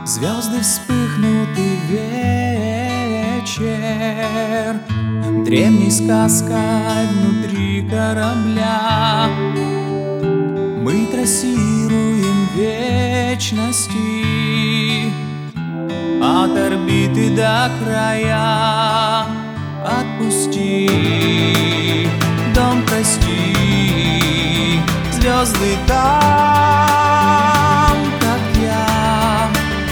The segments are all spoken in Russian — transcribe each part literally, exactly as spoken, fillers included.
Звезды вспыхнут и вечер древней сказкой внутри корабля. Мы трассируем вечности от орбиты до края. Отпусти, дом, прости, звезды там, как я,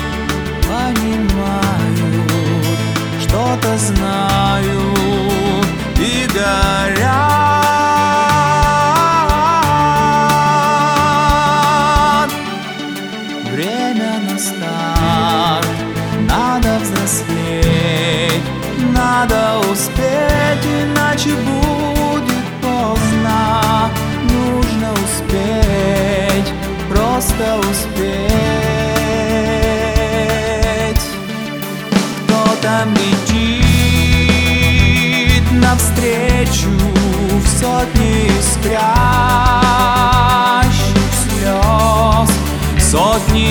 понимают, что-то знают и горят. Время на старт, надо взрослеть, надо успеть, иначе будет поздно. Нужно успеть, просто успеть. Кто-то летит навстречу в сотни искрящих слез, сотни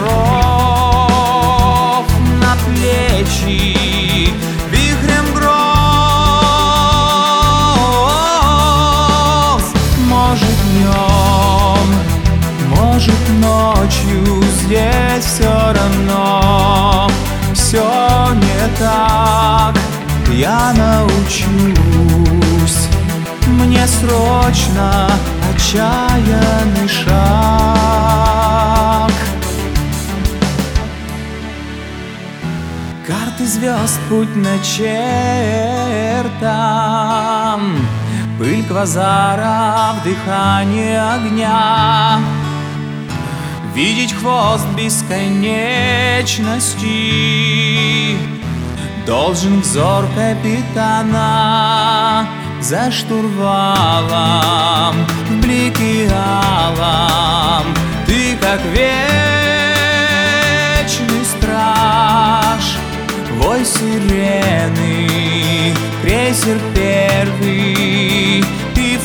миров на плечи. Вихрем гроз, может днем, может ночью, здесь все равно все не так. Я научусь, мне срочно отчаянный шаг. Карты звезд, путь начертан, пыль квазаров, дыхание огня. Видеть хвост бесконечности должен взор капитана. За штурвалом, в блике алом, ты как вечный страж. Вой сирены, крейсер первый, ты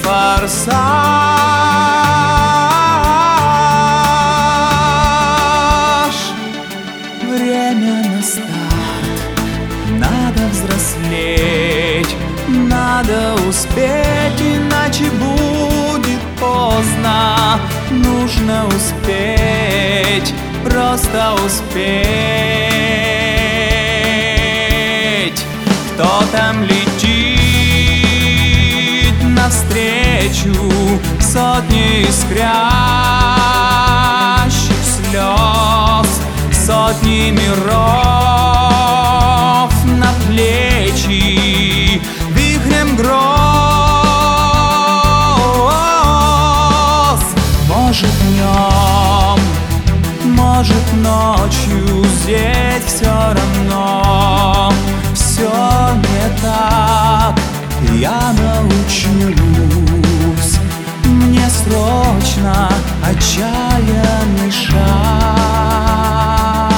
форсаж. Время на старт, надо взрослеть, надо успеть, иначе будет поздно. Нужно успеть, просто успеть. Кто там летит навстречу сотни искрящих слез, сотни миров на плечи. Вихрем гроз, может днем, может ночью, здесь все равно все не так. Я научусь, мне срочно отчаянный шаг.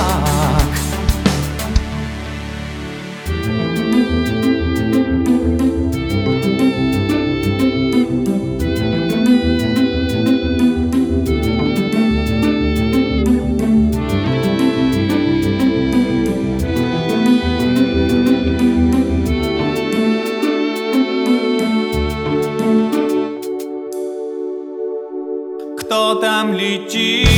Кто там летит